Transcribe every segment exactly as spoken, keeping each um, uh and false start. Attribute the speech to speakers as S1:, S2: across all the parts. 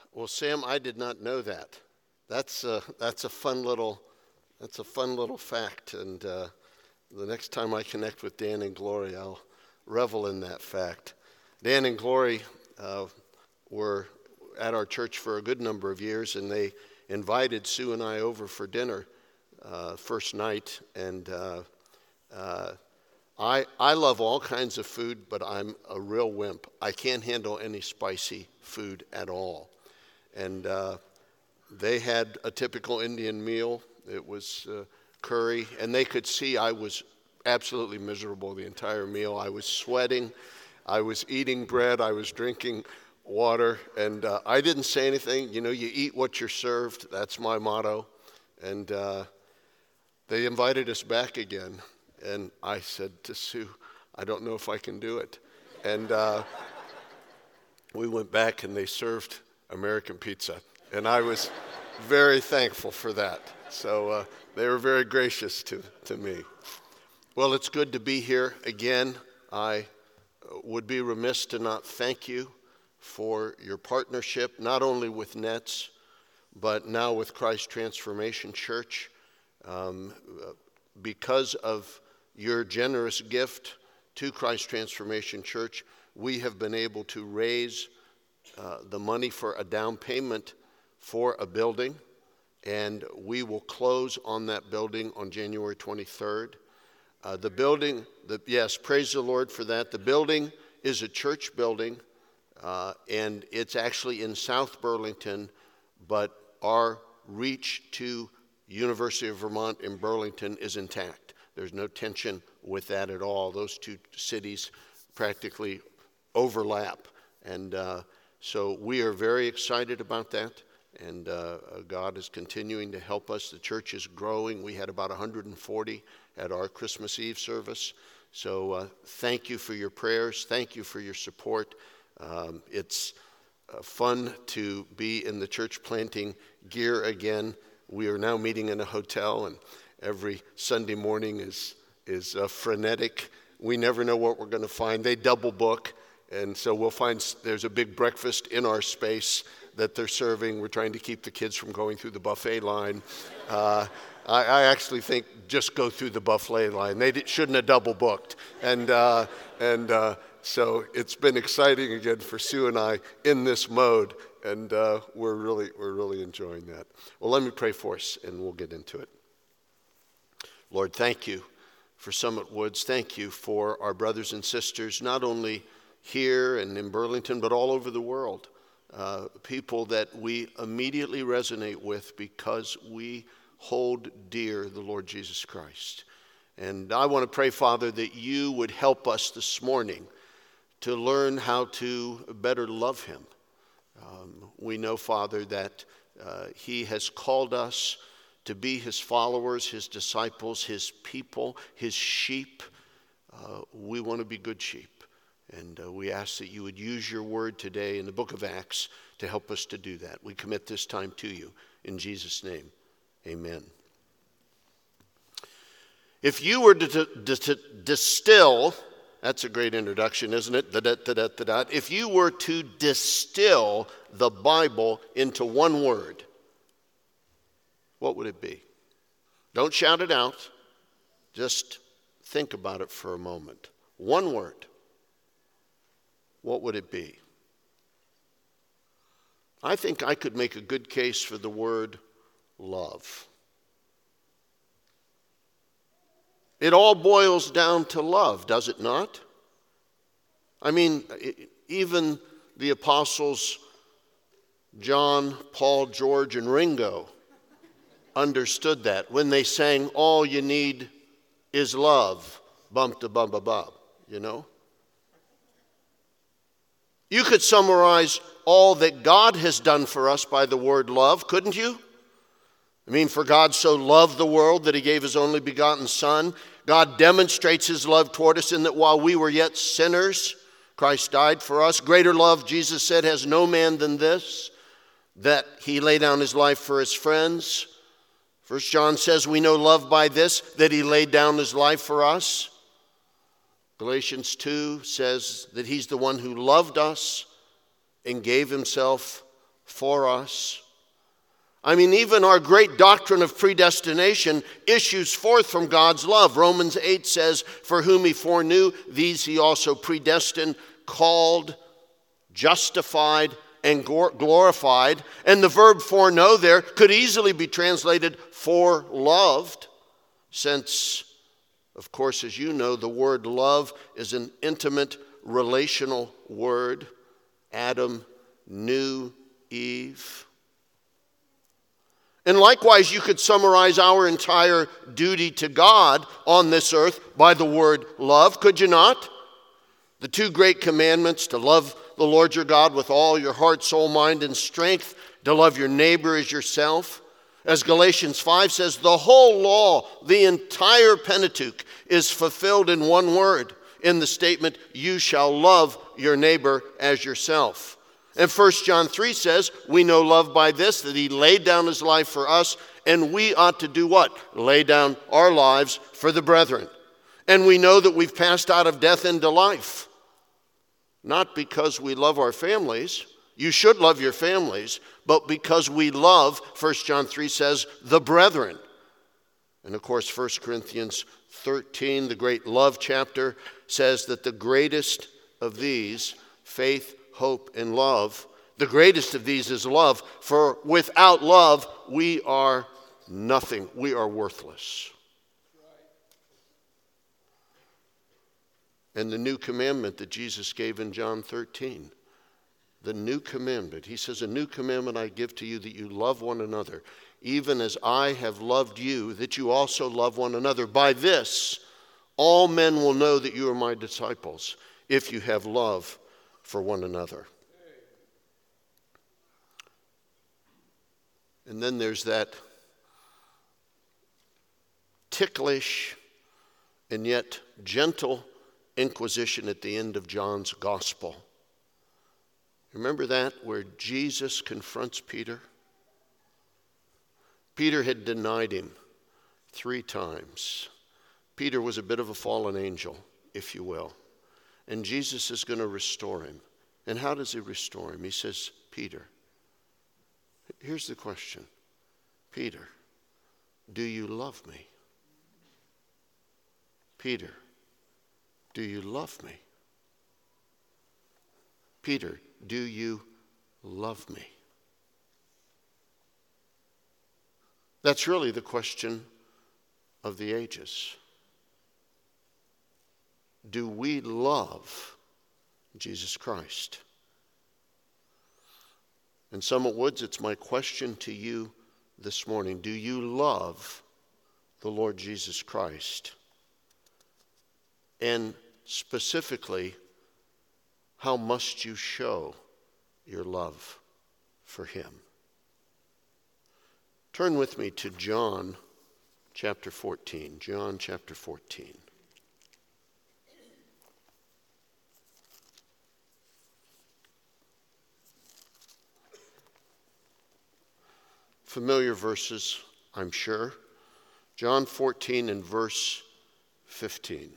S1: Well, Sam, I did not know that. That's a, that's a fun little that's a fun little fact, and uh, the next time I connect with Dan and Glory, I'll revel in that fact. Dan and Glory uh, were at our church for a good number of years, and they invited Sue and I over for dinner uh, first night, and uh, uh, I I love all kinds of food, but I'm a real wimp. I can't handle any spicy food at all. And uh, they had a typical Indian meal. It was uh, curry, and they could see I was absolutely miserable the entire meal. I was sweating. I was eating bread. I was drinking water, and uh, I didn't say anything. You know, you eat what you're served. That's my motto. And uh, they invited us back again, and I said to Sue, I don't know if I can do it. And uh, we went back, and they served American pizza, and I was very thankful for that. So uh, they were very gracious to, to me. Well, it's good to be here again. I would be remiss to not thank you for your partnership, not only with Nets, but now with Christ Transformation Church. Um, because of your generous gift to Christ Transformation Church, we have been able to raise uh, the money for a down payment for a building, and we will close on that building on January twenty-third. Uh, the building, the, yes, praise the Lord for that. The building is a church building, uh, and it's actually in South Burlington, but our reach to University of Vermont in Burlington is intact. There's no tension with that at all. Those two cities practically overlap, and uh, so we are very excited about that. And uh, God is continuing to help us. The church is growing. We had about one hundred forty at our Christmas Eve service. So uh, thank you for your prayers. Thank you for your support. Um, it's uh, fun to be in the church planting gear again. We are now meeting in a hotel, and every Sunday morning is, is uh, frenetic. We never know what we're going to find. They double book, and so we'll find there's a big breakfast in our space that they're serving. We're trying to keep the kids from going through the buffet line. Uh, I, I actually think just go through the buffet line. They did, shouldn't have double booked. And uh, and uh, so it's been exciting again for Sue and I in this mode, and uh, we're really we're really enjoying that. Well, let me pray for us, and we'll get into it. Lord, thank you for Summit Woods. Thank you for our brothers and sisters, not only here and in Burlington, but all over the world. Uh, people that we immediately resonate with because we hold dear the Lord Jesus Christ. And I want to pray, Father, that you would help us this morning to learn how to better love him. Um, we know, Father, that uh, he has called us to be his followers, his disciples, his people, his sheep. Uh, we want to be good sheep. And uh, we ask that you would use your word today in the book of Acts to help us to do that. We commit this time to you. In Jesus' name, amen. If you were to, to, to distill, that's a great introduction, isn't it? Da-da-da-da-da-da. If you were to distill the Bible into one word, what would it be? Don't shout it out. Just think about it for a moment. One word. What would it be? I think I could make a good case for the word love. It all boils down to love, does it not? I mean, even the apostles John, Paul, George, and Ringo understood that when they sang, "All you need is love," bump to bum ba bum, you know? You could summarize all that God has done for us by the word love, couldn't you? I mean, for God so loved the world that he gave his only begotten Son. God demonstrates his love toward us in that while we were yet sinners, Christ died for us. Greater love, Jesus said, has no man than this, that he lay down his life for his friends. First John says we know love by this, that he laid down his life for us. Galatians two says that he's the one who loved us and gave himself for us. I mean, even our great doctrine of predestination issues forth from God's love. Romans eight says, for whom he foreknew, these he also predestined, called, justified, and glorified. And the verb foreknow there could easily be translated foreloved, since, of course, as you know, the word love is an intimate relational word. Adam knew Eve. And likewise, you could summarize our entire duty to God on this earth by the word love, could you not? The two great commandments, to love the Lord your God with all your heart, soul, mind, and strength, to love your neighbor as yourself. As Galatians five says, the whole law, the entire Pentateuch, is fulfilled in one word, in the statement, you shall love your neighbor as yourself. And First John three says, we know love by this, that he laid down his life for us, and we ought to do what? Lay down our lives for the brethren. And we know that we've passed out of death into life. Not because we love our families. You should love your families, but because we love, First John three says, the brethren. And of course, First Corinthians thirteen, the great love chapter, says that the greatest of these, faith, hope, and love, the greatest of these is love, for without love, we are nothing. We are worthless. And the new commandment that Jesus gave in John thirteen, the new commandment, he says, a new commandment I give to you, that you love one another, even as I have loved you, that you also love one another. By this, all men will know that you are my disciples, if you have love for one another. And then there's that ticklish and yet gentle inquisition at the end of John's gospel. Remember that, where Jesus confronts Peter? Peter had denied him three times. Peter was a bit of a fallen angel, if you will. And Jesus is going to restore him. And how does he restore him? He says, Peter, here's the question. Peter, do you love me? Peter, do you love me? Peter, do you love me? That's really the question of the ages. Do we love Jesus Christ? And Summit Woods, it's my question to you this morning. Do you love the Lord Jesus Christ? And specifically, how must you show your love for him? Turn with me to John chapter fourteen. John chapter fourteen. Familiar verses, I'm sure. John fourteen and verse fifteen.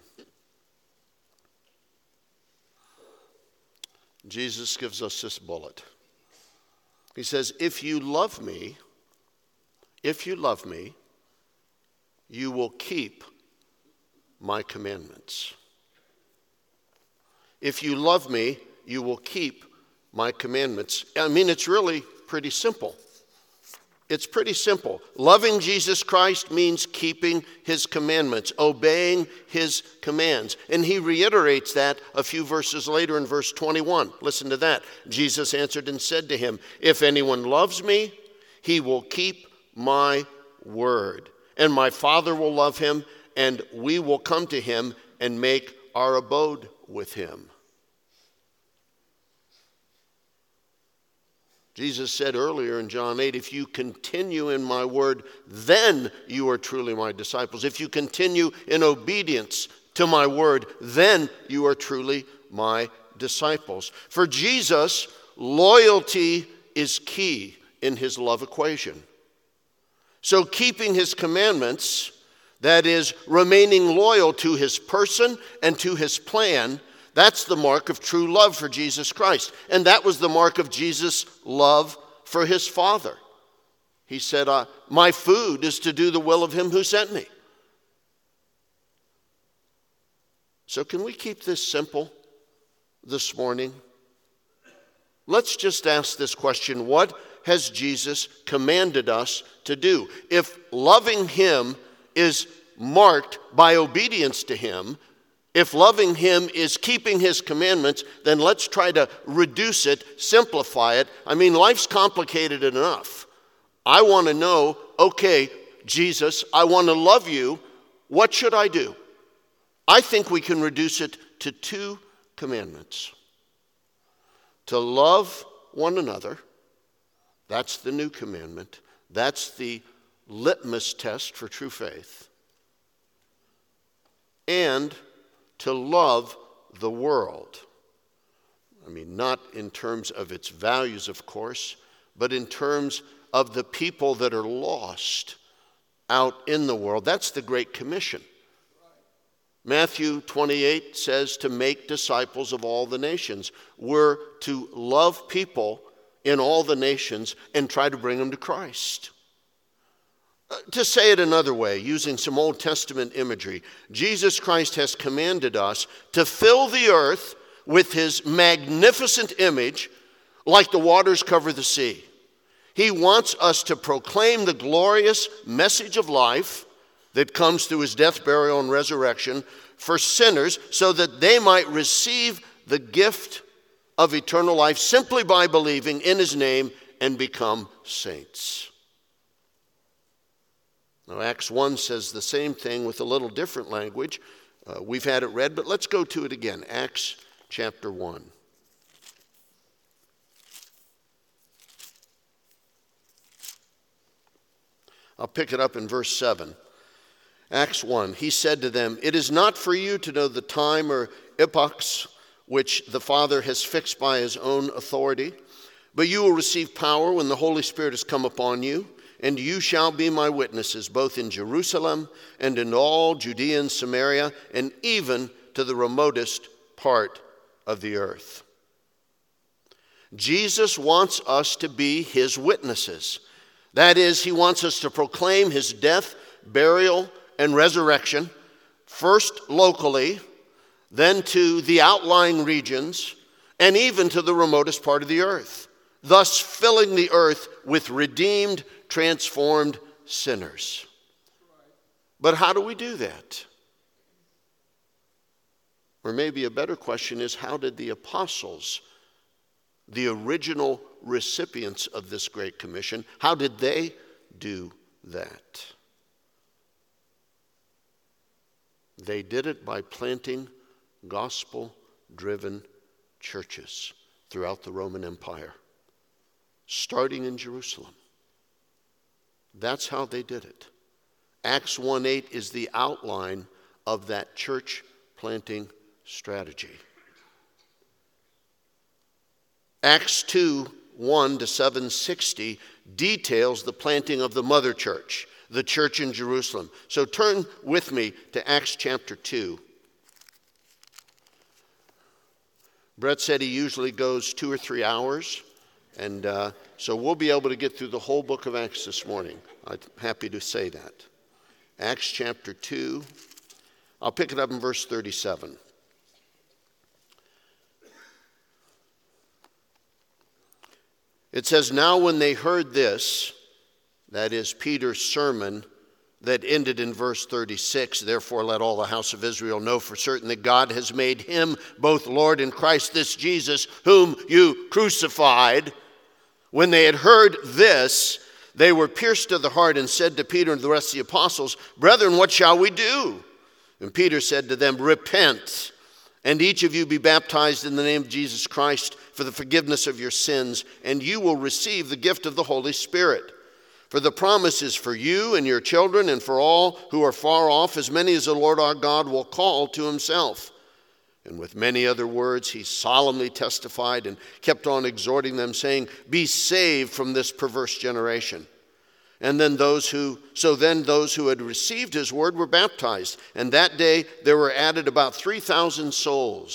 S1: Jesus gives us this bullet. He says, if you love me, if you love me, you will keep my commandments. If you love me, you will keep my commandments. I mean, it's really pretty simple. It's pretty simple. Loving Jesus Christ means keeping his commandments, obeying his commands. And he reiterates that a few verses later in verse twenty-one. Listen to that. Jesus answered and said to him, if anyone loves me, he will keep my word. And my Father will love him, and we will come to him and make our abode with him. Jesus said earlier in John eight, if you continue in my word, then you are truly my disciples. If you continue in obedience to my word, then you are truly my disciples. For Jesus, loyalty is key in his love equation. So keeping his commandments, that is, remaining loyal to his person and to his plan, that's the mark of true love for Jesus Christ. And that was the mark of Jesus' love for his Father. He said, uh, my food is to do the will of him who sent me. So can we keep this simple this morning? Let's just ask this question: what has Jesus commanded us to do? If loving him is marked by obedience to him, if loving him is keeping his commandments, then let's try to reduce it, simplify it. I mean, life's complicated enough. I want to know, okay, Jesus, I want to love you. What should I do? I think we can reduce it to two commandments. To love one another, that's the new commandment. That's the litmus test for true faith. And to love the world. I mean, not in terms of its values, of course, but in terms of the people that are lost out in the world. That's the Great Commission. Matthew twenty-eight says to make disciples of all the nations. We're to love people in all the nations and try to bring them to Christ. Uh, to say it another way, using some Old Testament imagery, Jesus Christ has commanded us to fill the earth with his magnificent image like the waters cover the sea. He wants us to proclaim the glorious message of life that comes through his death, burial, and resurrection for sinners so that they might receive the gift of eternal life simply by believing in his name and become saints. Now, Acts one says the same thing with a little different language. Uh, we've had it read, but let's go to it again. Acts chapter one. I'll pick it up in verse seven. Acts one, he said to them, "It is not for you to know the time or epochs which the Father has fixed by his own authority, but you will receive power when the Holy Spirit has come upon you, and you shall be my witnesses, both in Jerusalem and in all Judea and Samaria, and even to the remotest part of the earth." Jesus wants us to be his witnesses. That is, he wants us to proclaim his death, burial, and resurrection, first locally, then to the outlying regions, and even to the remotest part of the earth, thus filling the earth with redeemed, transformed sinners. But how do we do that? Or maybe a better question is, how did the apostles, the original recipients of this Great Commission, how did they do that? They did it by planting gospel-driven churches throughout the Roman Empire, starting in Jerusalem. That's how they did it. Acts one eight is the outline of that church planting strategy. Acts two one to seven sixty details the planting of the mother church, the church in Jerusalem. So turn with me to Acts chapter two. Brett said he usually goes two or three hours, and uh, so we'll be able to get through the whole book of Acts this morning. I'm happy to say that. Acts chapter two, I'll pick it up in verse thirty-seven. It says, "Now when they heard this," that is Peter's sermon that ended in verse thirty-six, "Therefore let all the house of Israel know for certain that God has made him both Lord and Christ, this Jesus whom you crucified." When they had heard this, they were pierced to the heart and said to Peter and the rest of the apostles, "Brethren, what shall we do?" And Peter said to them, "Repent, and each of you be baptized in the name of Jesus Christ for the forgiveness of your sins, and you will receive the gift of the Holy Spirit. For the promise is for you and your children and for all who are far off, as many as the Lord our God will call to himself." And with many other words, he solemnly testified and kept on exhorting them, saying, "Be saved from this perverse generation." And then those who, so then those who had received his word were baptized. And that day there were added about three thousand souls.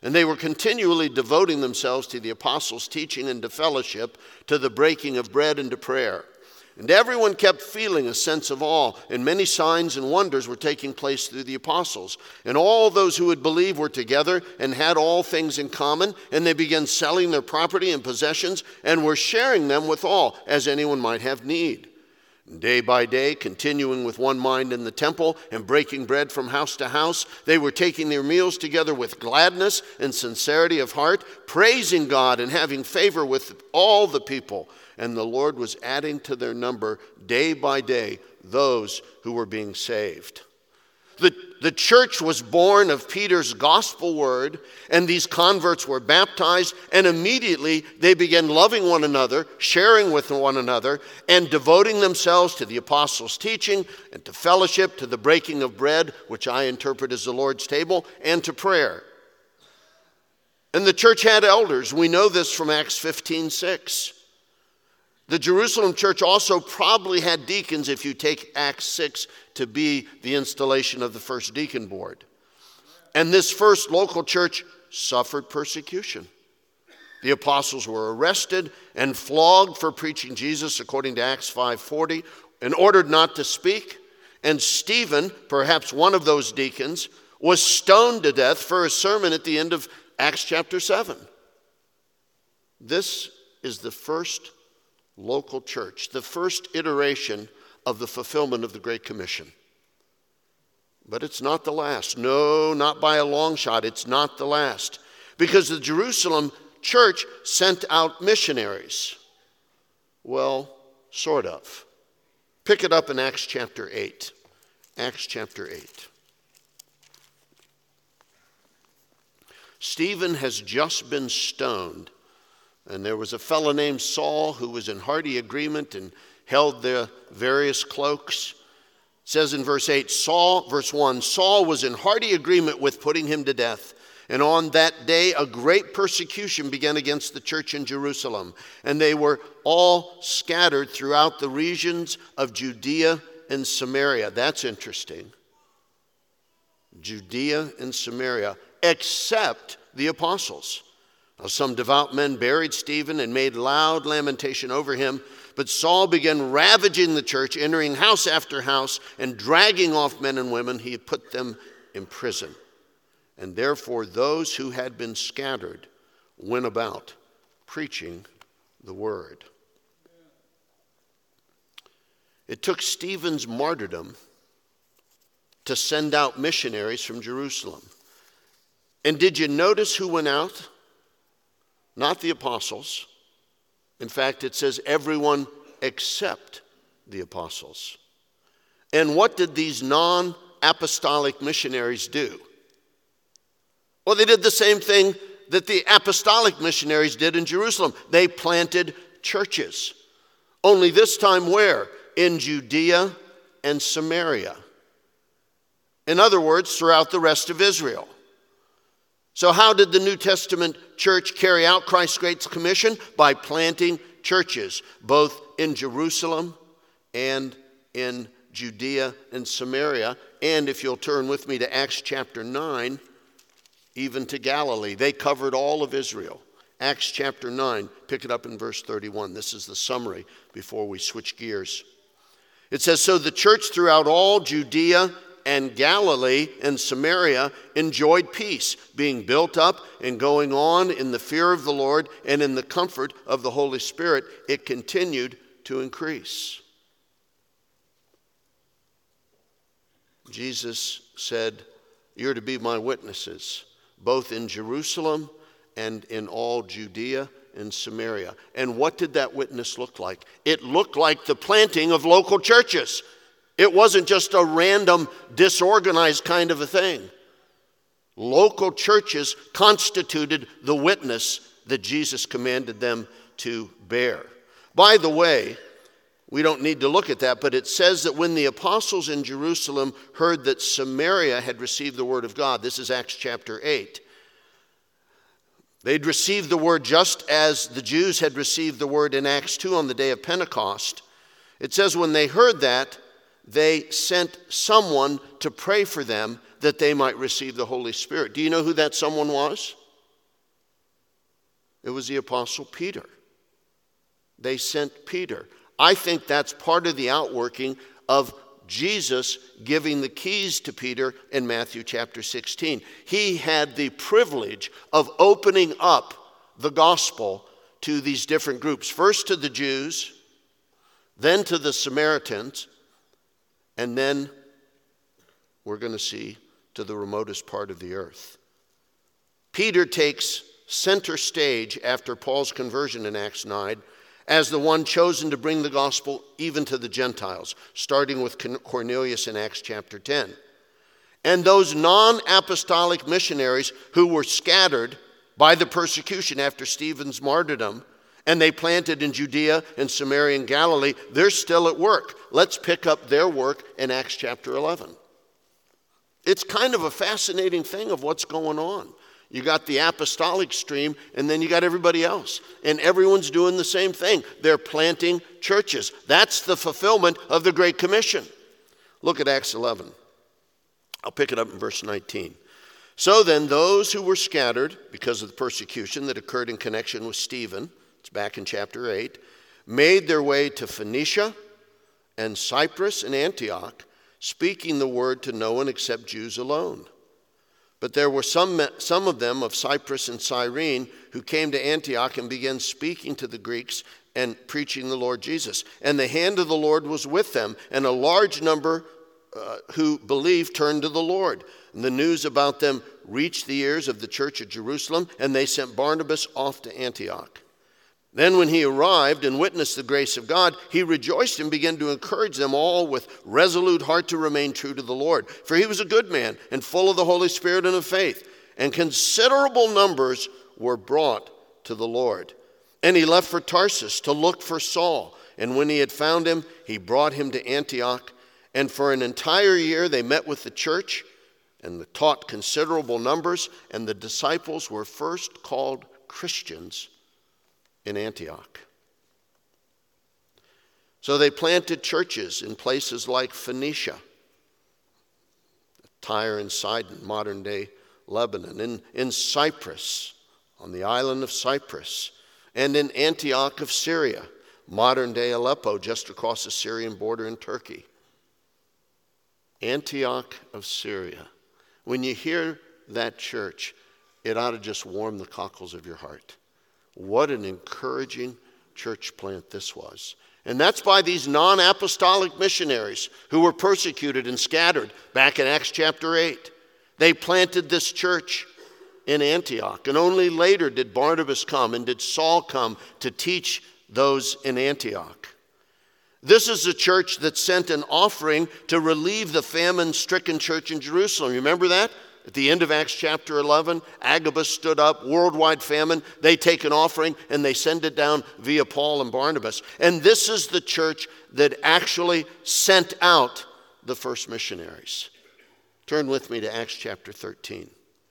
S1: And they were continually devoting themselves to the apostles' teaching and to fellowship, to the breaking of bread and to prayer. And everyone kept feeling a sense of awe, and many signs and wonders were taking place through the apostles. And all those who would believe were together and had all things in common, and they began selling their property and possessions and were sharing them with all, as anyone might have need. And day by day, continuing with one mind in the temple and breaking bread from house to house, they were taking their meals together with gladness and sincerity of heart, praising God and having favor with all the people. And the Lord was adding to their number day by day those who were being saved. The, the church was born of Peter's gospel word, and these converts were baptized, and immediately they began loving one another, sharing with one another, and devoting themselves to the apostles' teaching and to fellowship, to the breaking of bread, which I interpret as the Lord's table, and to prayer. And the church had elders. We know this from Acts fifteen six. The Jerusalem church also probably had deacons, if you take Acts six to be the installation of the first deacon board. And this first local church suffered persecution. The apostles were arrested and flogged for preaching Jesus, according to Acts five forty, and ordered not to speak. And Stephen, perhaps one of those deacons, was stoned to death for a sermon at the end of Acts chapter seven. This is the first local church, the first iteration of the fulfillment of the Great Commission. But it's not the last. No, not by a long shot. It's not the last. Because the Jerusalem church sent out missionaries. Well, sort of. Pick it up in Acts chapter eight. Acts chapter eight. Stephen has just been stoned. And there was a fellow named Saul who was in hearty agreement and held the various cloaks. It says in verse eight, Saul, verse one, Saul was in hearty agreement with putting him to death. And on that day, a great persecution began against the church in Jerusalem. And they were all scattered throughout the regions of Judea and Samaria. That's interesting. Judea and Samaria, except the apostles. Now, some devout men buried Stephen and made loud lamentation over him. But Saul began ravaging the church, entering house after house, and dragging off men and women. He put them in prison. And therefore those who had been scattered went about preaching the word. It took Stephen's martyrdom to send out missionaries from Jerusalem. And did you notice who went out? Not the apostles. In fact, it says everyone except the apostles. And what did these non-apostolic missionaries do? Well, they did the same thing that the apostolic missionaries did in Jerusalem. They planted churches. Only this time where? In Judea and Samaria. In other words, throughout the rest of Israel. So how did the New Testament church carry out Christ's Great Commission? By planting churches, both in Jerusalem and in Judea and Samaria. And if you'll turn with me to Acts chapter nine, even to Galilee. They covered all of Israel. Acts chapter nine, pick it up in verse thirty-one. This is the summary before we switch gears. It says, so the church throughout all Judea and Galilee and Samaria enjoyed peace, being built up and going on in the fear of the Lord and in the comfort of the Holy Spirit. It continued to increase. Jesus said, you're to be my witnesses, both in Jerusalem and in all Judea and Samaria. And what did that witness look like? It looked like the planting of local churches. It wasn't just a random, disorganized kind of a thing. Local churches constituted the witness that Jesus commanded them to bear. By the way, we don't need to look at that, but it says that when the apostles in Jerusalem heard that Samaria had received the word of God, this is Acts chapter eight, they'd received the word just as the Jews had received the word in Acts two on the day of Pentecost. It says when they heard that, they sent someone to pray for them that they might receive the Holy Spirit. Do you know who that someone was? It was the Apostle Peter. They sent Peter. I think that's part of the outworking of Jesus giving the keys to Peter in Matthew chapter sixteen. He had the privilege of opening up the gospel to these different groups. First to the Jews, then to the Samaritans, and then we're going to see to the remotest part of the earth. Peter takes center stage after Paul's conversion in Acts nine as the one chosen to bring the gospel even to the Gentiles, starting with Cornelius in Acts chapter ten. And those non-apostolic missionaries who were scattered by the persecution after Stephen's martyrdom, and they planted in Judea and Samaria and Galilee, they're still at work. Let's pick up their work in Acts chapter eleven. It's kind of a fascinating thing of what's going on. You got the apostolic stream, and then you got everybody else. And everyone's doing the same thing. They're planting churches. That's the fulfillment of the Great Commission. Look at Acts eleven. I'll pick it up in verse nineteen. So then those who were scattered because of the persecution that occurred in connection with Stephen, it's back in chapter eight, made their way to Phoenicia and Cyprus and Antioch, speaking the word to no one except Jews alone. But there were some, some of them of Cyprus and Cyrene who came to Antioch and began speaking to the Greeks and preaching the Lord Jesus. And the hand of the Lord was with them, and a large number uh, who believed turned to the Lord. And the news about them reached the ears of the church at Jerusalem, and they sent Barnabas off to Antioch. Then when he arrived and witnessed the grace of God, he rejoiced and began to encourage them all with resolute heart to remain true to the Lord. For he was a good man and full of the Holy Spirit and of faith. And considerable numbers were brought to the Lord. And he left for Tarsus to look for Saul. And when he had found him, he brought him to Antioch. And for an entire year they met with the church and taught considerable numbers. And the disciples were first called Christians in Antioch. So they planted churches in places like Phoenicia, Tyre and Sidon, modern day Lebanon, in, in Cyprus, on the island of Cyprus, and in Antioch of Syria, modern day Aleppo, just across the Syrian border in Turkey. Antioch of Syria. When you hear that church, it ought to just warm the cockles of your heart. What an encouraging church plant this was. And that's by these non-apostolic missionaries who were persecuted and scattered back in Acts chapter eight. They planted this church in Antioch. And only later did Barnabas come and did Saul come to teach those in Antioch. This is a church that sent an offering to relieve the famine-stricken church in Jerusalem. You remember that? At the end of Acts chapter eleven, Agabus stood up, worldwide famine. They take an offering and they send it down via Paul and Barnabas. And this is the church that actually sent out the first missionaries. Turn with me to Acts chapter thirteen.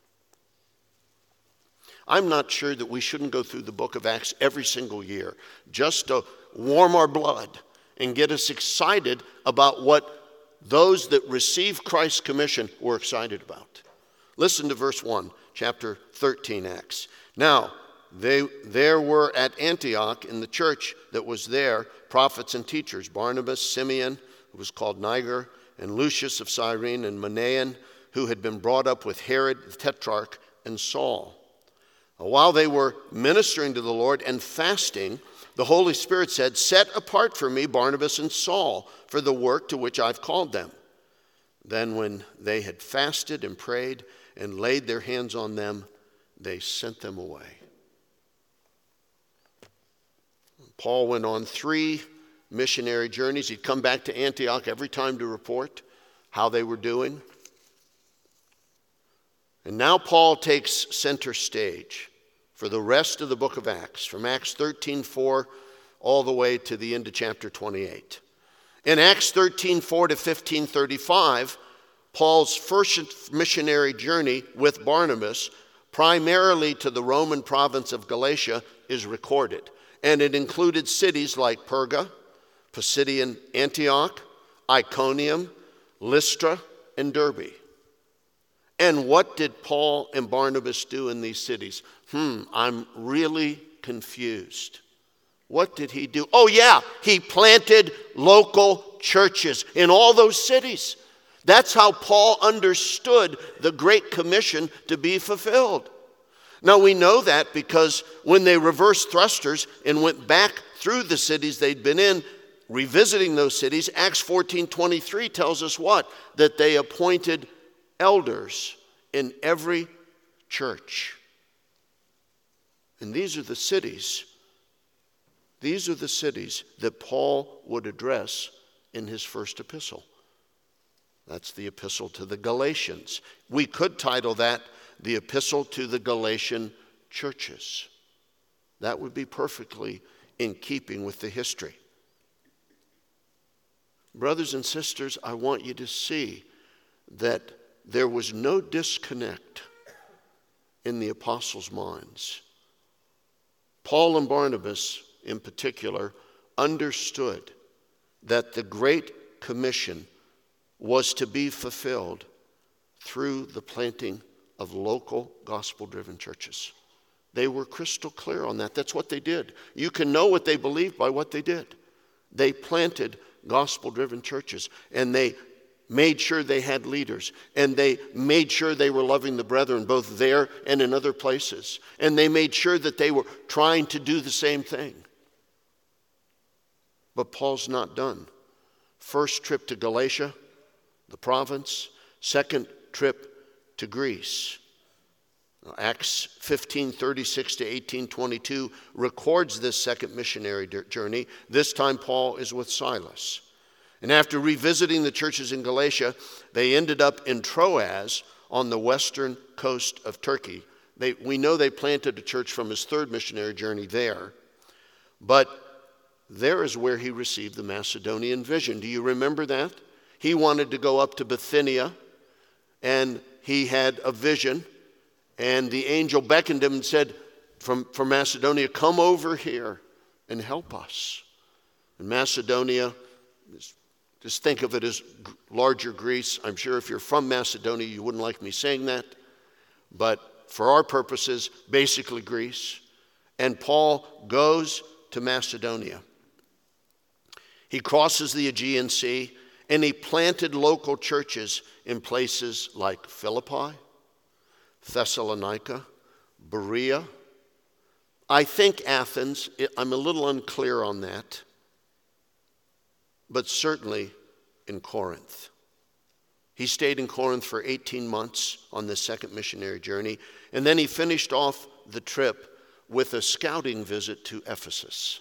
S1: I'm not sure that we shouldn't go through the book of Acts every single year just to warm our blood and get us excited about what those that received Christ's commission were excited about. Listen to verse one, chapter thirteen, Acts. Now, they, there were at Antioch in the church that was there prophets and teachers, Barnabas, Simeon, who was called Niger, and Lucius of Cyrene, and Manaen, who had been brought up with Herod the Tetrarch, and Saul. While they were ministering to the Lord and fasting, the Holy Spirit said, "Set apart for me Barnabas and Saul for the work to which I've called them." Then when they had fasted and prayed and laid their hands on them, they sent them away. Paul went on three missionary journeys. He'd come back to Antioch every time to report how they were doing. And now Paul takes center stage for the rest of the book of Acts, from Acts thirteen four all the way to the end of chapter twenty-eight. In Acts thirteen four to fifteen thirty-five, Paul's first missionary journey with Barnabas, primarily to the Roman province of Galatia, is recorded. And it included cities like Perga, Pisidian Antioch, Iconium, Lystra, and Derbe. And what did Paul and Barnabas do in these cities? Hmm, I'm really confused. What did he do? Oh yeah, he planted local churches in all those cities. That's how Paul understood the Great Commission to be fulfilled. Now we know that because when they reversed thrusters and went back through the cities they'd been in, revisiting those cities, Acts fourteen twenty-three tells us what? That they appointed elders in every church. And these are the cities, these are the cities that Paul would address in his first epistle. That's the epistle to the Galatians. We could title that the epistle to the Galatian churches. That would be perfectly in keeping with the history. Brothers and sisters, I want you to see that there was no disconnect in the apostles' minds. Paul and Barnabas, in particular, understood that the Great Commission was to be fulfilled through the planting of local gospel-driven churches. They were crystal clear on that. That's what they did. You can know what they believed by what they did. They planted gospel-driven churches, and they made sure they had leaders, and they made sure they were loving the brethren both there and in other places, and they made sure that they were trying to do the same thing. But Paul's not done. First trip to Galatia, the province. Second trip to Greece. Acts fifteen thirty-six to eighteen twenty-two records this second missionary journey. This time Paul is with Silas. And after revisiting the churches in Galatia, they ended up in Troas on the western coast of Turkey. They, we know they planted a church from his third missionary journey there. But there is where he received the Macedonian vision. Do you remember that? He wanted to go up to Bithynia, and he had a vision. And the angel beckoned him and said, from, from Macedonia, come over here and help us. And Macedonia, just think of it as larger Greece. I'm sure if you're from Macedonia, you wouldn't like me saying that. But for our purposes, basically Greece. And Paul goes to Macedonia. He crosses the Aegean Sea, and he planted local churches in places like Philippi, Thessalonica, Berea. I think Athens, I'm a little unclear on that, but certainly in Corinth. He stayed in Corinth for eighteen months on this second missionary journey, and then he finished off the trip with a scouting visit to Ephesus.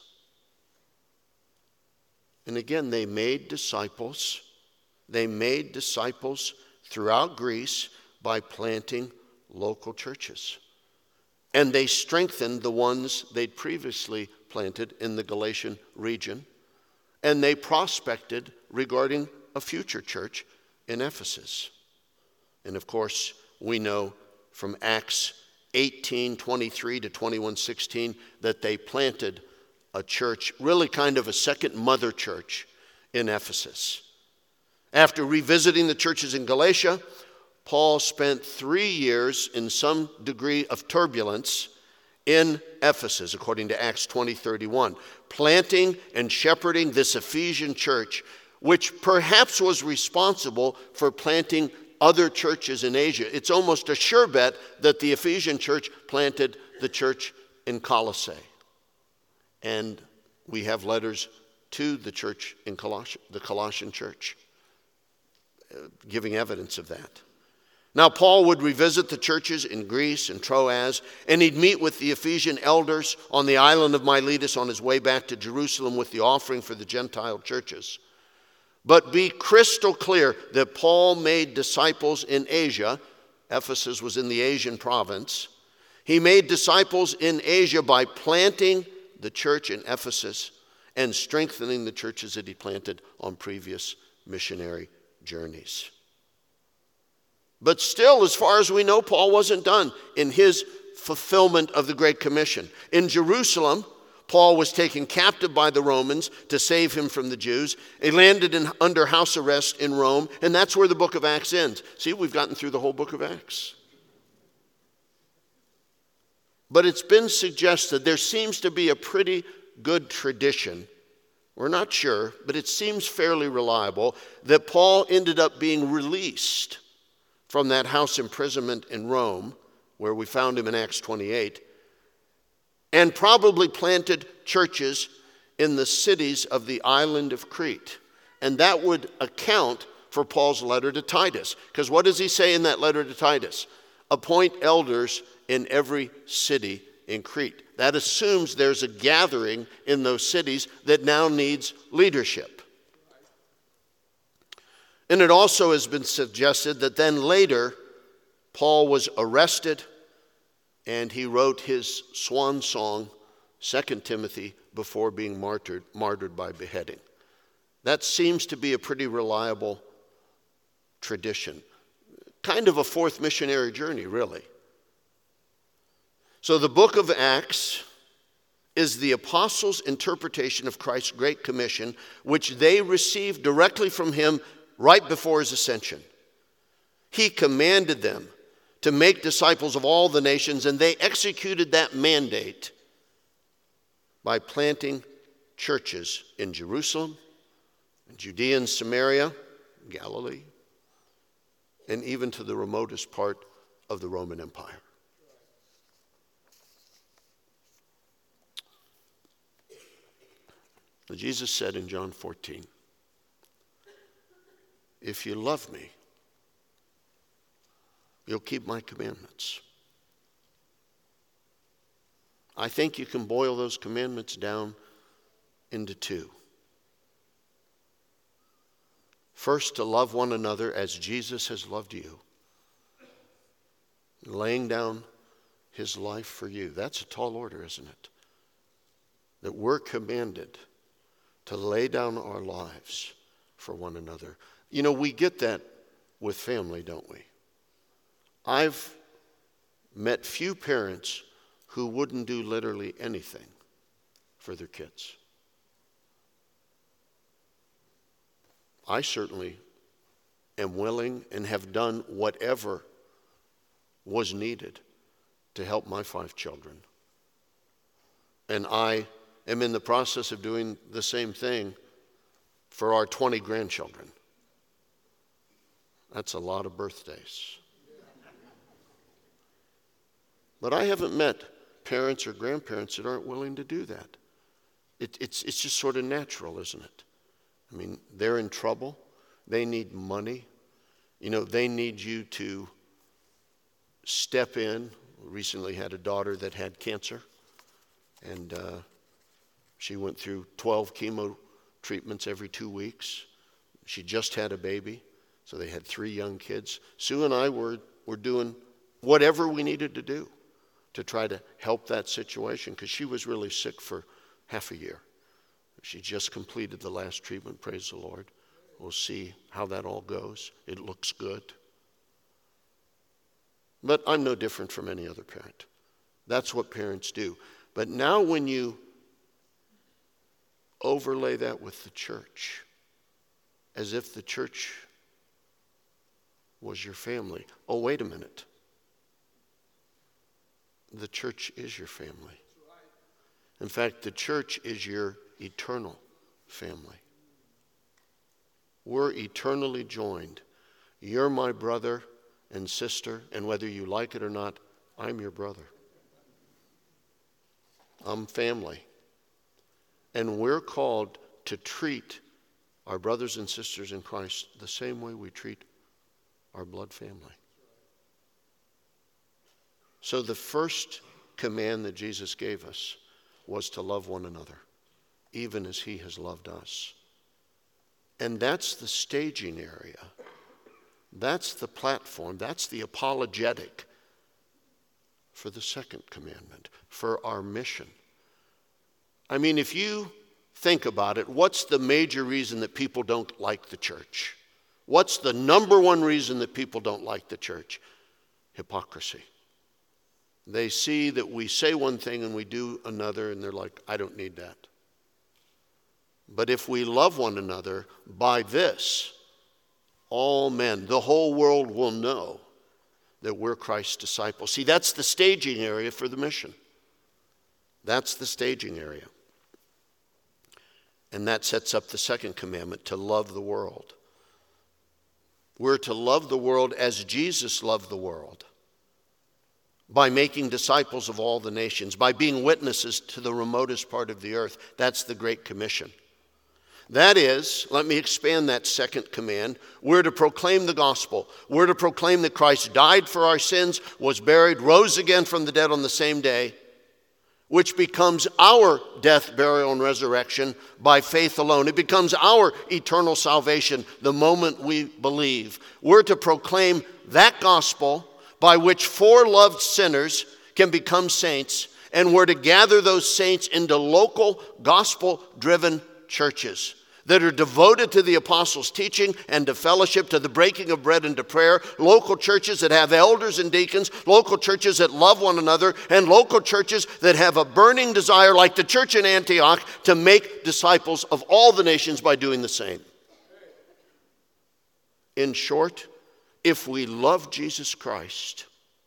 S1: And again, they made disciples. They made disciples throughout Greece by planting local churches. And they strengthened the ones they'd previously planted in the Galatian region. And they prospected regarding a future church in Ephesus. And of course, we know from Acts eighteen twenty-three to twenty-one sixteen that they planted a church, really kind of a second mother church in Ephesus. After revisiting the churches in Galatia, Paul spent three years in some degree of turbulence in Ephesus, according to Acts twenty thirty-one, planting and shepherding this Ephesian church, which perhaps was responsible for planting other churches in Asia. It's almost a sure bet that the Ephesian church planted the church in Colossae. And we have letters to the church in Colossian, the Colossian church, uh, giving evidence of that. Now, Paul would revisit the churches in Greece and Troas, and he'd meet with the Ephesian elders on the island of Miletus on his way back to Jerusalem with the offering for the Gentile churches. But be crystal clear that Paul made disciples in Asia. Ephesus was in the Asian province. He made disciples in Asia by planting the church in Ephesus and strengthening the churches that he planted on previous missionary journeys. But still, as far as we know, Paul wasn't done in his fulfillment of the Great Commission. In Jerusalem, Paul was taken captive by the Romans to save him from the Jews. He landed in, under house arrest in Rome, and that's where the book of Acts ends. See, we've gotten through the whole book of Acts. But it's been suggested there seems to be a pretty good tradition. We're not sure, but it seems fairly reliable that Paul ended up being released from that house imprisonment in Rome, where we found him in Acts twenty-eight, and probably planted churches in the cities of the island of Crete. And that would account for Paul's letter to Titus. Because what does he say in that letter to Titus? Appoint elders in every city in Crete. That assumes there's a gathering in those cities that now needs leadership. And it also has been suggested that then later, Paul was arrested and he wrote his swan song, Second Timothy, before being martyred, martyred by beheading. That seems to be a pretty reliable tradition. Kind of a fourth missionary journey, really. So the book of Acts is the apostles' interpretation of Christ's Great Commission, which they received directly from him right before his ascension. He commanded them to make disciples of all the nations, and they executed that mandate by planting churches in Jerusalem, in Judea and Samaria, Galilee, and even to the remotest part of the Roman Empire. Jesus said in John fourteen, if you love me, you'll keep my commandments. I think you can boil those commandments down into two. First, to love one another as Jesus has loved you, laying down his life for you. That's a tall order, isn't it? That we're commanded to lay down our lives for one another. You know, we get that with family, don't we? I've met few parents who wouldn't do literally anything for their kids. I certainly am willing and have done whatever was needed to help my five children. And I am in the process of doing the same thing for our twenty grandchildren. That's a lot of birthdays. But I haven't met parents or grandparents that aren't willing to do that. It, it's, it's just sort of natural, isn't it? I mean, they're in trouble. They need money. You know, they need you to step in. We recently had a daughter that had cancer, and uh, she went through twelve chemo treatments every two weeks. She just had a baby, so they had three young kids. Sue and I were, were doing whatever we needed to do to try to help that situation, because she was really sick for half a year. She just completed the last treatment, praise the Lord. We'll see how that all goes. It looks good. But I'm no different from any other parent. That's what parents do. But now when you overlay that with the church, as if the church was your family. Oh, wait a minute. The church is your family. In fact, the church is your eternal family. We're eternally joined. You're my brother and sister, and whether you like it or not, I'm your brother. I'm family. And we're called to treat our brothers and sisters in Christ the same way we treat our blood family. So the first command that Jesus gave us was to love one another, even as he has loved us. And that's the staging area. That's the platform. That's the apologetic for the second commandment, for our mission. I mean, if you think about it, what's the major reason that people don't like the church? What's the number one reason that people don't like the church? Hypocrisy. They see that we say one thing and we do another, and they're like, I don't need that. But if we love one another, by this, all men, the whole world will know that we're Christ's disciples. See, that's the staging area for the mission. That's the staging area. And that sets up the second commandment, to love the world. We're to love the world as Jesus loved the world, by making disciples of all the nations, by being witnesses to the remotest part of the earth. That's the Great Commission. That is, let me expand that second command. We're to proclaim the gospel. We're to proclaim that Christ died for our sins, was buried, rose again from the dead on the same day, which becomes our death, burial, and resurrection by faith alone. It becomes our eternal salvation the moment we believe. We're to proclaim that gospel by which four loved sinners can become saints, and we're to gather those saints into local gospel-driven churches that are devoted to the apostles' teaching and to fellowship, to the breaking of bread and to prayer, local churches that have elders and deacons, local churches that love one another, and local churches that have a burning desire, like the church in Antioch, to make disciples of all the nations by doing the same. In short, if we love Jesus Christ,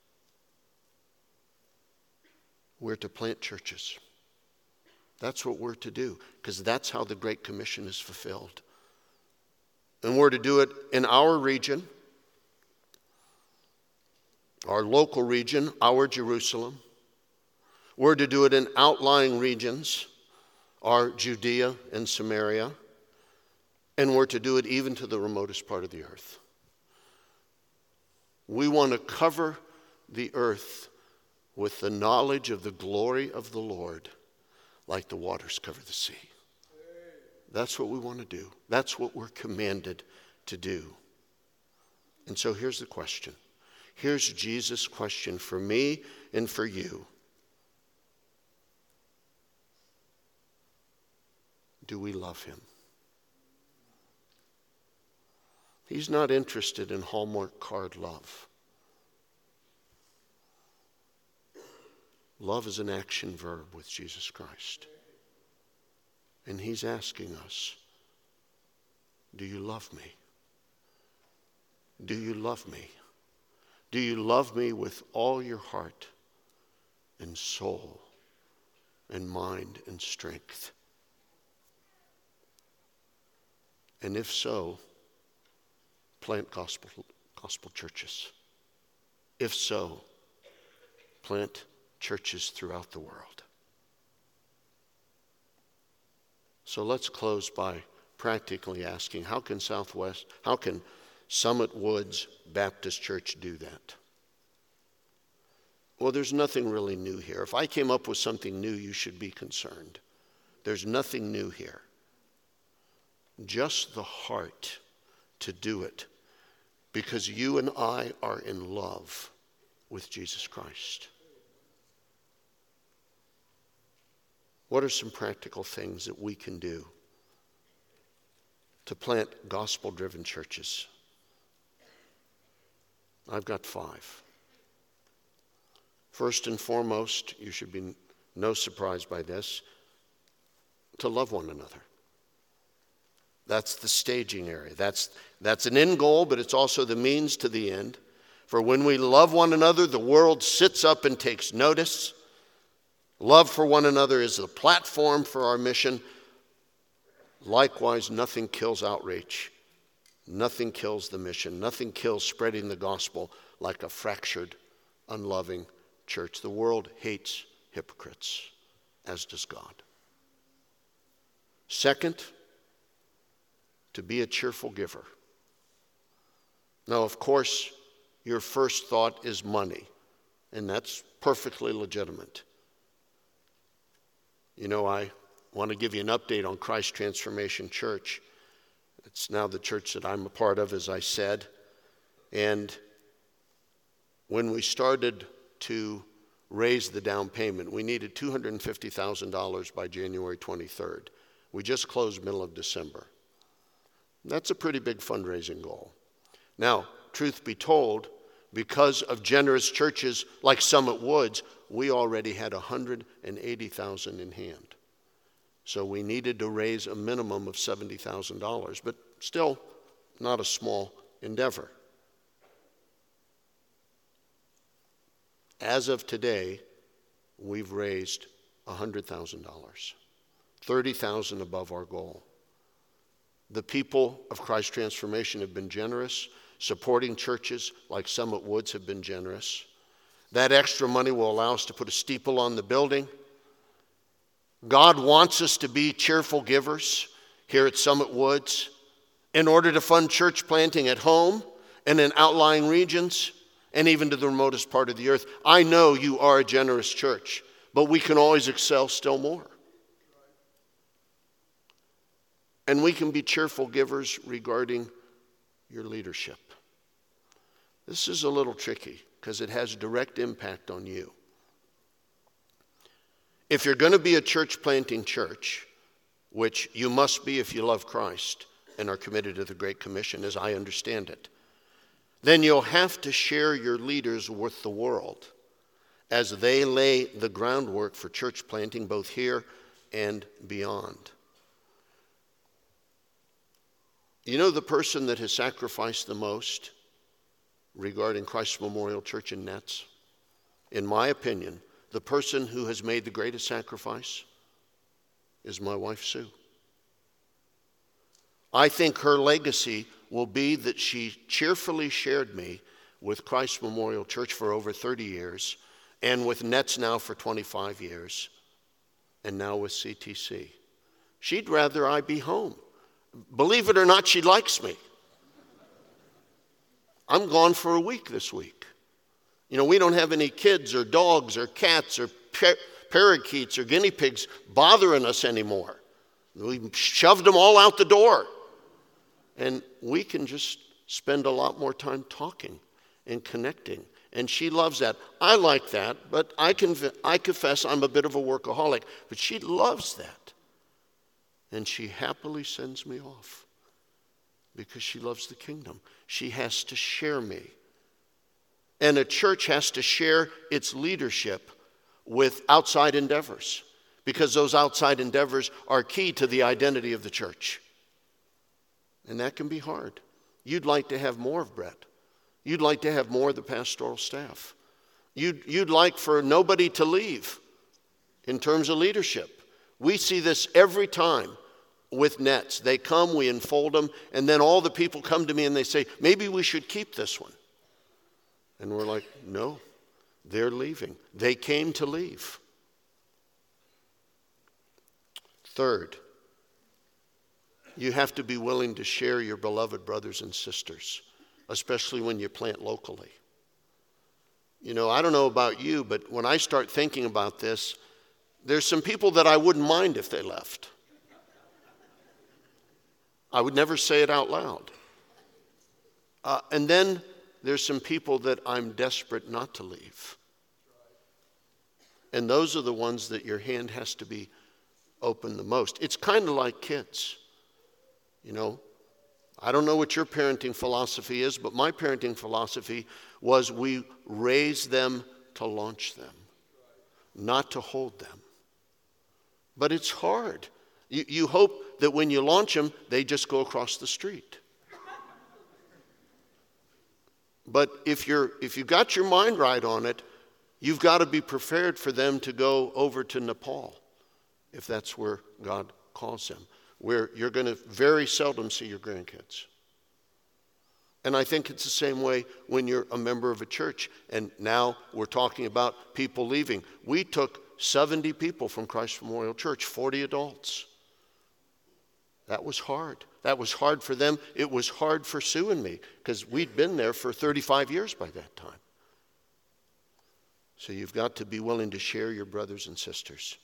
S1: we're to plant churches. That's what we're to do, because that's how the Great Commission is fulfilled. And we're to do it in our region, our local region, our Jerusalem. We're to do it in outlying regions, our Judea and Samaria. And we're to do it even to the remotest part of the earth. We want to cover the earth with the knowledge of the glory of the Lord, like the waters cover the sea. That's what we want to do. That's what we're commanded to do. And so here's the question. Here's Jesus' question for me and for you. Do we love him? He's not interested in Hallmark card love. Love is an action verb with Jesus Christ. And he's asking us, do you love me? Do you love me? Do you love me with all your heart and soul and mind and strength? And if so, plant gospel, gospel churches. If so, plant churches throughout the world. So let's close by practically asking, how can Southwest, how can Summit Woods Baptist Church do that? Well, there's nothing really new here. If I came up with something new, you should be concerned. There's nothing new here. Just the heart to do it, because you and I are in love with Jesus Christ. What are some practical things that we can do to plant gospel-driven churches? I've got five. First and foremost, you should be no surprise by this, to love one another. That's the staging area. That's, that's an end goal, but it's also the means to the end. For when we love one another, the world sits up and takes notice. Love for one another is the platform for our mission. Likewise, nothing kills outreach. Nothing kills the mission. Nothing kills spreading the gospel like a fractured, unloving church. The world hates hypocrites, as does God. Second, to be a cheerful giver. Now, of course, your first thought is money, and that's perfectly legitimate. You know, I want to give you an update on Christ Transformation Church. It's now the church that I'm a part of, as I said. And when we started to raise the down payment, we needed two hundred fifty thousand dollars by January twenty-third. We just closed middle of December. That's a pretty big fundraising goal. Now, truth be told, Because of generous churches like Summit Woods, we already had one hundred eighty thousand dollars in hand. So we needed to raise a minimum of seventy thousand dollars, but still not a small endeavor. As of today, we've raised one hundred thousand dollars, thirty thousand dollars above our goal. The people of Christ Transformation have been generous. Supporting churches like Summit Woods have been generous. That extra money will allow us to put a steeple on the building. God wants us to be cheerful givers here at Summit Woods in order to fund church planting at home and in outlying regions and even to the remotest part of the earth. I know you are a generous church, but we can always excel still more. And we can be cheerful givers regarding your leadership. This is a little tricky because it has direct impact on you. If you're going to be a church planting church, which you must be if you love Christ and are committed to the Great Commission, as I understand it, then you'll have to share your leaders with the world as they lay the groundwork for church planting both here and beyond. You know the person that has sacrificed the most regarding Christ Memorial Church in Nets? In my opinion, the person who has made the greatest sacrifice is my wife, Sue. I think her legacy will be that she cheerfully shared me with Christ Memorial Church for over thirty years and with Nets now for twenty-five years and now with C T C. She'd rather I be home. Believe it or not, she likes me. I'm gone for a week this week. You know, we don't have any kids or dogs or cats or par- parakeets or guinea pigs bothering us anymore. We've shoved them all out the door. And we can just spend a lot more time talking and connecting. And she loves that. I like that, but I, conf- I confess I'm a bit of a workaholic. But she loves that. And she happily sends me off because she loves the kingdom. She has to share me. And a church has to share its leadership with outside endeavors because those outside endeavors are key to the identity of the church. And that can be hard. You'd like to have more of Brett. You'd like to have more of the pastoral staff. You'd, you'd like for nobody to leave in terms of leadership. We see this every time with Nets. They come, we enfold them, and then all the people come to me and they say, maybe we should keep this one. And we're like, no, they're leaving. They came to leave. Third, you have to be willing to share your beloved brothers and sisters, especially when you plant locally. You know, I don't know about you, but when I start thinking about this, there's some people that I wouldn't mind if they left. I would never say it out loud. Uh, and then there's some people that I'm desperate not to leave. And those are the ones that your hand has to be open the most. It's kind of like kids. You know, I don't know what your parenting philosophy is, but my parenting philosophy was we raise them to launch them, not to hold them. But it's hard. You, you hope that when you launch them, they just go across the street. But if you're if you've got your mind right on it, you've got to be prepared for them to go over to Nepal, if that's where God calls them, where you're going to very seldom see your grandkids. And I think it's the same way when you're a member of a church. And now we're talking about people leaving. We took seventy people from Christ Memorial Church, forty adults. That was hard. That was hard for them. It was hard for Sue and me because we'd been there for thirty-five years by that time. So you've got to be willing to share your brothers and sisters.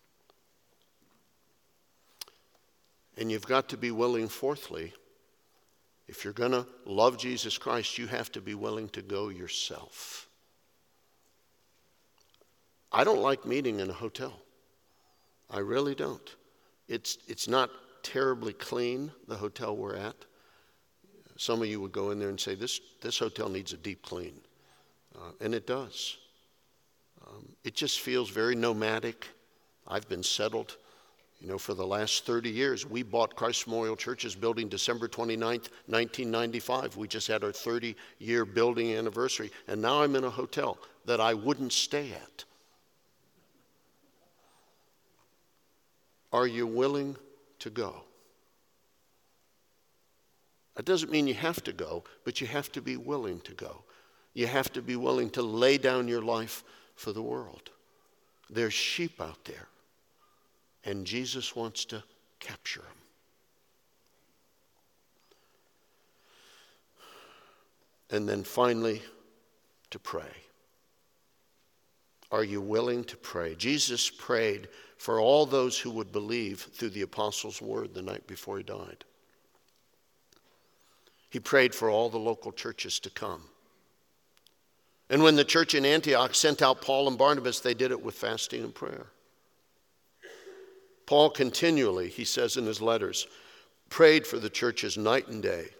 S1: And you've got to be willing, fourthly, if you're going to love Jesus Christ, you have to be willing to go yourself. I don't like meeting in a hotel. I really don't. It's, it's not terribly clean, the hotel we're at. Some of you would go in there and say, this, this hotel needs a deep clean. Uh, and it does. Um, it just feels very nomadic. I've been settled. You know, for the last thirty years, we bought Christ Memorial Church's building December twenty-ninth, nineteen ninety-five. We just had our thirty-year building anniversary. And now I'm in a hotel that I wouldn't stay at. Are you willing to go? That doesn't mean you have to go, but you have to be willing to go. You have to be willing to lay down your life for the world. There's sheep out there, and Jesus wants to capture them. And then finally, to pray. Are you willing to pray? Jesus prayed for all those who would believe through the apostles' word the night before he died. He prayed for all the local churches to come. And when the church in Antioch sent out Paul and Barnabas, they did it with fasting and prayer. Paul continually, he says in his letters, prayed for the churches night and day.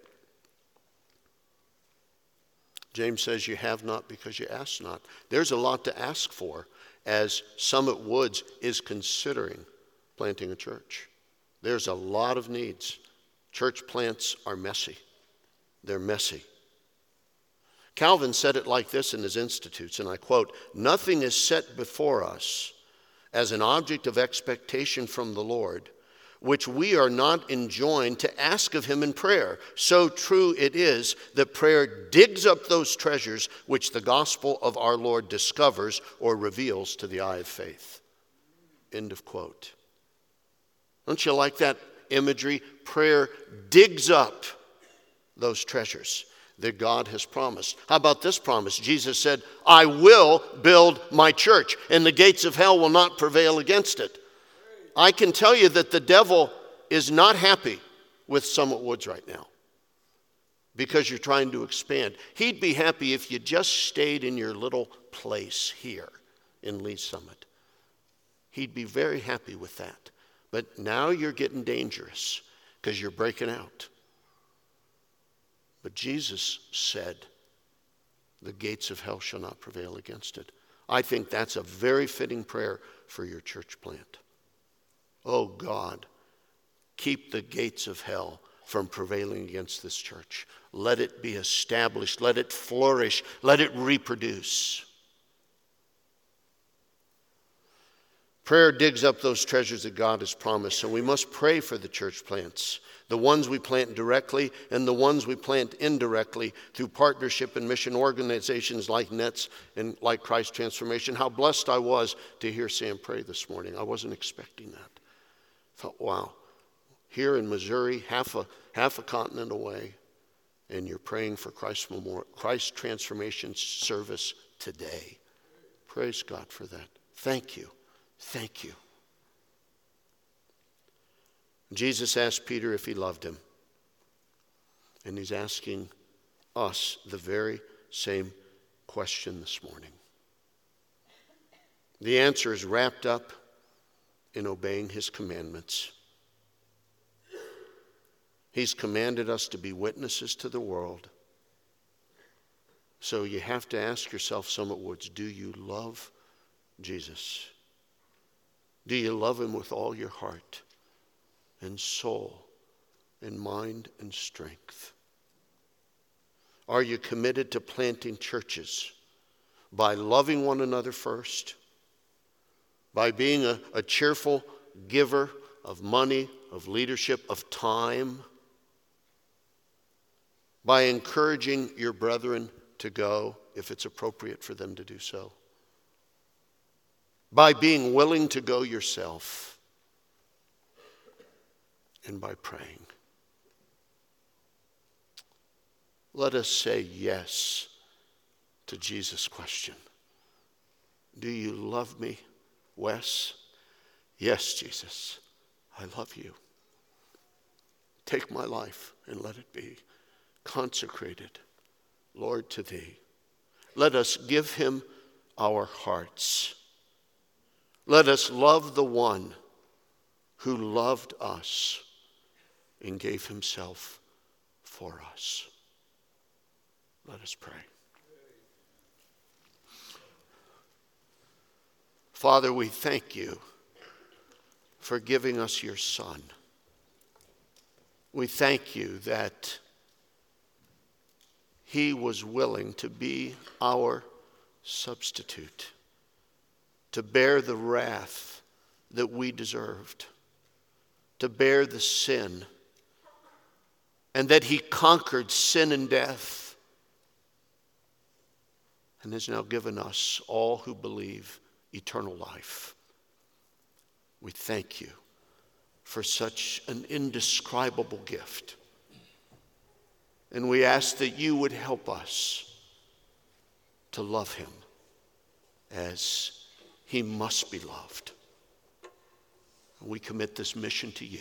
S1: James says you have not because you ask not. There's a lot to ask for as Summit Woods is considering planting a church. There's a lot of needs. Church plants are messy. They're messy. Calvin said it like this in his Institutes, and I quote, "Nothing is set before us as an object of expectation from the Lord, which we are not enjoined to ask of him in prayer. So true it is that prayer digs up those treasures which the gospel of our Lord discovers or reveals to the eye of faith." End of quote. Don't you like that imagery? Prayer digs up those treasures that God has promised. How about this promise? Jesus said, "I will build my church, and the gates of hell will not prevail against it." I can tell you that the devil is not happy with Summit Woods right now because you're trying to expand. He'd be happy if you just stayed in your little place here in Lee Summit. He'd be very happy with that. But now you're getting dangerous because you're breaking out. But Jesus said, the gates of hell shall not prevail against it. I think that's a very fitting prayer for your church plant. Oh God, keep the gates of hell from prevailing against this church. Let it be established. Let it flourish. Let it reproduce. Prayer digs up those treasures that God has promised, and we must pray for the church plants. The ones we plant directly and the ones we plant indirectly through partnership and mission organizations like NETS and like Christ Transformation. How blessed I was to hear Sam pray this morning. I wasn't expecting that. I thought, wow, here in Missouri, half a, half a continent away, and you're praying for Christ Memorial, Christ Transformation service today. Praise God for that. Thank you. Thank you. Jesus asked Peter if he loved him. And he's asking us the very same question this morning. The answer is wrapped up in obeying his commandments. He's commanded us to be witnesses to the world. So you have to ask yourself, Summit Woods, do you love Jesus? Do you love him with all your heart and soul and mind and strength? Are you committed to planting churches by loving one another first, by being a, a cheerful giver of money, of leadership, of time, by encouraging your brethren to go if it's appropriate for them to do so, by being willing to go yourself, and by praying? Let us say yes to Jesus' question. Do you love me, Wes? Yes, Jesus, I love you. Take my life and let it be consecrated, Lord, to thee. Let us give him our hearts. Let us love the one who loved us and gave himself for us. Let us pray. Father, we thank you for giving us your Son. We thank you that he was willing to be our substitute, to bear the wrath that we deserved, to bear the sin, and that he conquered sin and death and has now given us, all who believe, eternal life. We thank you for such an indescribable gift. And we ask that you would help us to love him as he must be loved. We commit this mission to you.